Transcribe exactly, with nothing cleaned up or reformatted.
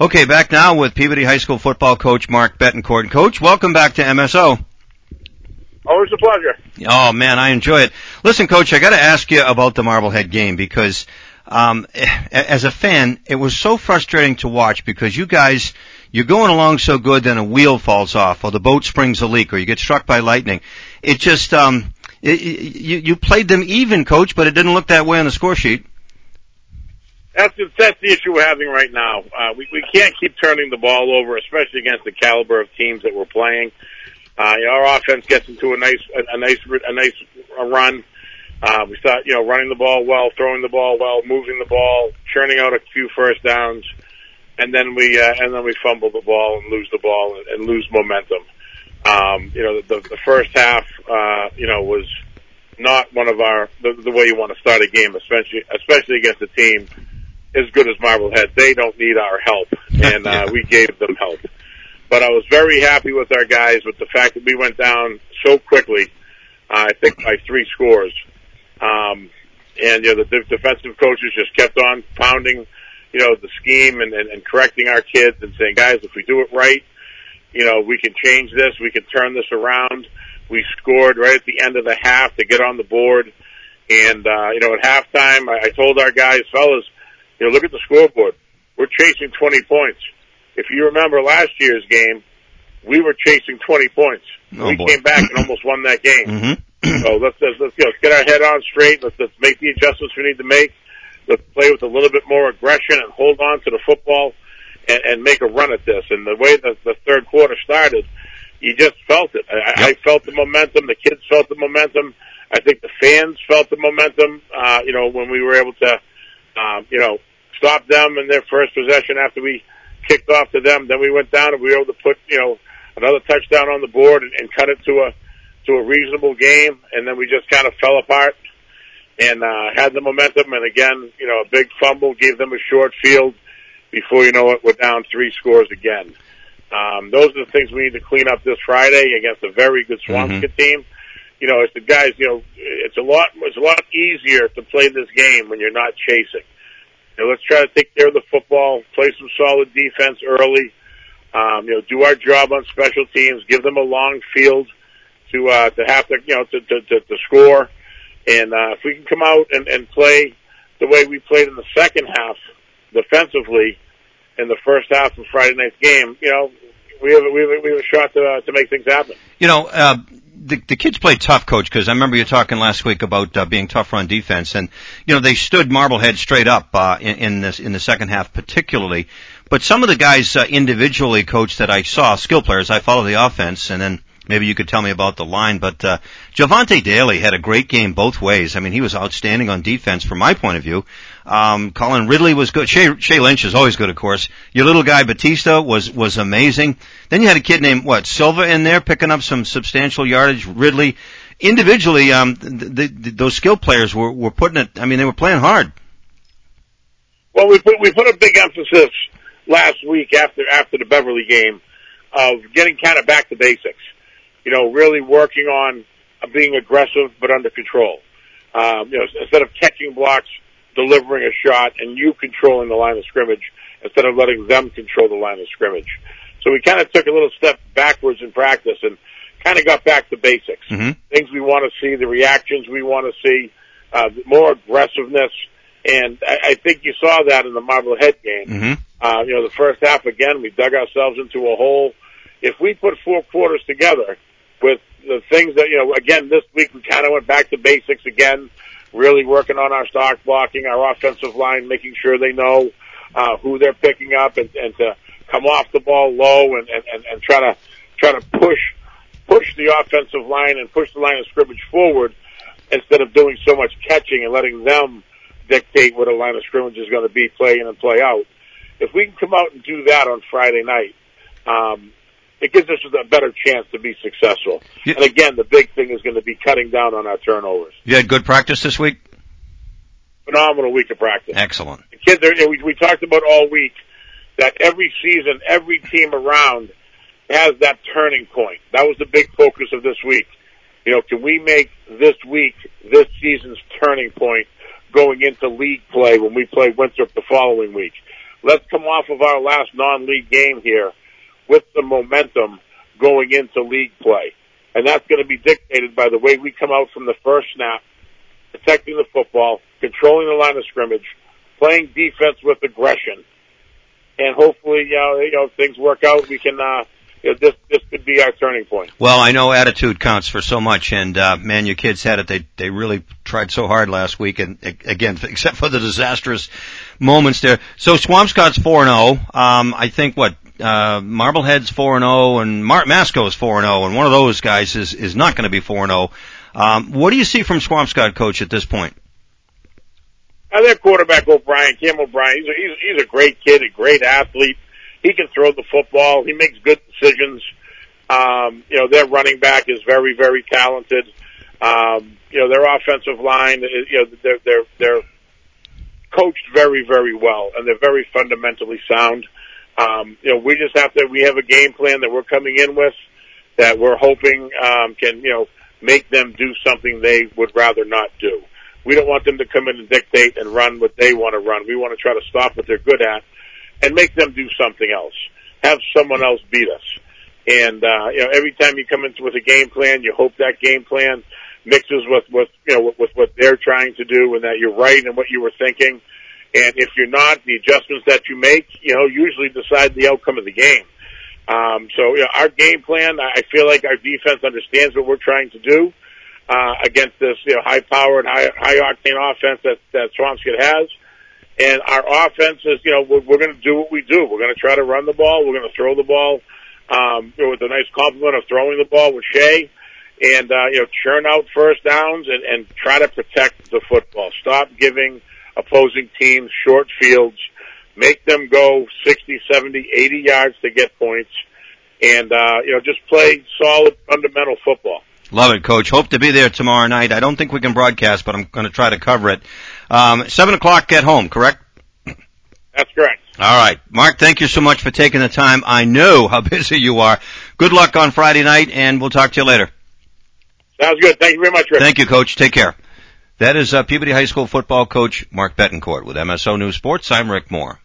Okay, back now with Peabody High School football coach Mark Betancourt. Coach, welcome back to M S O. Always a pleasure. Oh, man, I enjoy it. Listen, Coach, I got to ask you about the Marblehead game because um, as a fan, it was so frustrating to watch because you guys, you're going along so good, then a wheel falls off or the boat springs a leak or you get struck by lightning. It just, um, it, you, you played them even, Coach, but it didn't look that way on the score sheet. That's the, that's the issue we're having right now. Uh, we, we can't keep turning the ball over, especially against the caliber of teams that we're playing. Uh, you know, our offense gets into a nice, a, a nice, a nice run. Uh, we start, you know, running the ball well, throwing the ball well, moving the ball, churning out a few first downs, and then we, uh, and then we fumble the ball and lose the ball and, and lose momentum. Um, you know, the, the first half, uh, you know, was not one of our, the, the way you want to start a game, especially, especially against a team as good as Marblehead. They don't need our help, and, uh, we gave them help. But I was very happy with our guys with the fact that we went down so quickly, uh, I think by three scores. Um, and, you know, the de- defensive coaches just kept on pounding, you know, the scheme and, and, and correcting our kids and saying, guys, if we do it right, you know, we can change this, we can turn this around. We scored right at the end of the half to get on the board. And, uh, you know, at halftime, I, I told our guys, fellas, you know, look at the scoreboard. We're chasing twenty points. If you remember last year's game, we were chasing twenty points. Oh, we boy. came back and almost won that game. Mm-hmm. So let's, let's, let's, you know, let's get our head on straight. Let's, let's make the adjustments we need to make. Let's play with a little bit more aggression and hold on to the football and, and make a run at this. And the way that the third quarter started, you just felt it. I, Yep. I felt the momentum. The kids felt the momentum. I think the fans felt the momentum, uh, you know, when we were able to, um, you know, stop them in their first possession after we kicked off to them. Then we went down and we were able to put, you know, another touchdown on the board and, and cut it to a, to a reasonable game. And then we just kind of fell apart and, uh, had the momentum. And again, you know, a big fumble gave them a short field. Before you know it, we're down three scores again. Um, those are the things we need to clean up this Friday against a very good Swampscott mm-hmm. team. You know, it's the guys, you know, it's a lot, it's a lot easier to play this game when you're not chasing. You know, let's try to take care of the football, play some solid defense early, um, you know, do our job on special teams, give them a long field to, uh, to have to, you know, to, to, to, to score. And, uh, if we can come out and, and play the way we played in the second half defensively in the first half of Friday night's game, you know, we have, we have, we have a shot to, uh, to make things happen. You know, uh, The, the kids played tough, Coach, because I remember you talking last week about uh, being tough on defense, and you know they stood Marblehead straight up uh, in, in this in the second half, particularly. But some of the guys uh, individually, Coach, that I saw, skill players, I follow the offense, and then maybe you could tell me about the line. But uh, Javante Daly had a great game both ways. I mean, he was outstanding on defense from my point of view. Um, Colin Ridley was good. Shea, Shea Lynch is always good, of course. Your little guy Batista was was amazing. Then you had a kid named what Silva in there picking up some substantial yardage. Ridley, individually, um, the, the, those skill players were were putting it. I mean, they were playing hard. Well, we put we put a big emphasis last week after after the Beverly game of getting kind of back to basics. You know, really working on being aggressive but under control. Um, you know, instead of catching blocks, delivering a shot, and you controlling the line of scrimmage instead of letting them control the line of scrimmage. So we kind of took a little step backwards in practice and kind of got back to basics. Mm-hmm. Things we want to see, the reactions we want to see, uh, more aggressiveness. And I, I think you saw that in the Marblehead game. Mm-hmm. Uh, you know, the first half, again, we dug ourselves into a hole. If we put four quarters together with the things that, you know, again, this week we kind of went back to basics again, really working on our stock blocking, our offensive line, making sure they know uh, who they're picking up and, and to come off the ball low and, and, and try to try to push push the offensive line and push the line of scrimmage forward instead of doing so much catching and letting them dictate what a line of scrimmage is going to be play in and play out. If we can come out and do that on Friday night, um, it gives us a better chance to be successful. Yeah. And again, the big thing is going to be cutting down on our turnovers. You had good practice this week? Phenomenal week of practice. Excellent. The kids are, we, we talked about all week that every season, every team around has that turning point. That was the big focus of this week. You know, can we make this week, this season's turning point going into league play when we play Winthrop the following week? let's come off of our last non-league game here with some momentum going into league play. And that's going to be dictated by the way we come out from the first snap, protecting the football, controlling the line of scrimmage, playing defense with aggression. And hopefully, you know, you know things work out. We can, uh, you know, this, this could be our turning point. Well, I know attitude counts for so much, and, uh, man, your kids had it. They, they really tried so hard last week, and again, except for the disastrous moments there. So Swampscott's four and oh. Um, I think what, uh, Marblehead's four and oh, and Mart Masco's four and oh, and one of those guys is, is not going to be four and oh. Um, what do you see from Swampscott, Coach, at this point? Uh, their quarterback, O'Brien, Cam O'Brien, he's a, he's, he's a great kid, a great athlete. He can throw the football. He makes good decisions. Um, you know, their running back is very, very talented. Um, you know, their offensive line, is, you know, they're, they're, they're coached very, very well, and they're very fundamentally sound. Um, you know, we just have to, we have a game plan that we're coming in with that we're hoping, um, can, you know, make them do something they would rather not do. We don't want them to come in and dictate and run what they want to run. We want to try to stop what they're good at and make them do something else. Have someone else beat us. And, uh, you know, every time you come in with a game plan, you hope that game plan mixes with, with, you know, with, with what they're trying to do and that you're right in what you were thinking. And if you're not, the adjustments that you make, you know, usually decide the outcome of the game. Um, so, you know, our game plan, I feel like our defense understands what we're trying to do. Uh, against this, you know, high-powered, high, high-octane offense that, that Swampscott has. And our offense is, you know, we're, we're going to do what we do. We're going to try to run the ball. We're going to throw the ball, um, you know, with a nice complement of throwing the ball with Shea. And, uh, you know, churn out first downs and, and try to protect the football. Stop giving opposing teams short fields. Make them go sixty, seventy, eighty yards to get points. And, uh, you know, just play solid, fundamental football. Love it, Coach. Hope to be there tomorrow night. I don't think we can broadcast, but I'm going to try to cover it. Um, seven o'clock, get home, correct? That's correct. All right. Mark, thank you so much for taking the time. I know how busy you are. Good luck on Friday night, and we'll talk to you later. Sounds good. Thank you very much, Rick. Thank you, Coach. Take care. That is uh, Peabody High School football coach Mark Betancourt with M S O News Sports. I'm Rick Moore.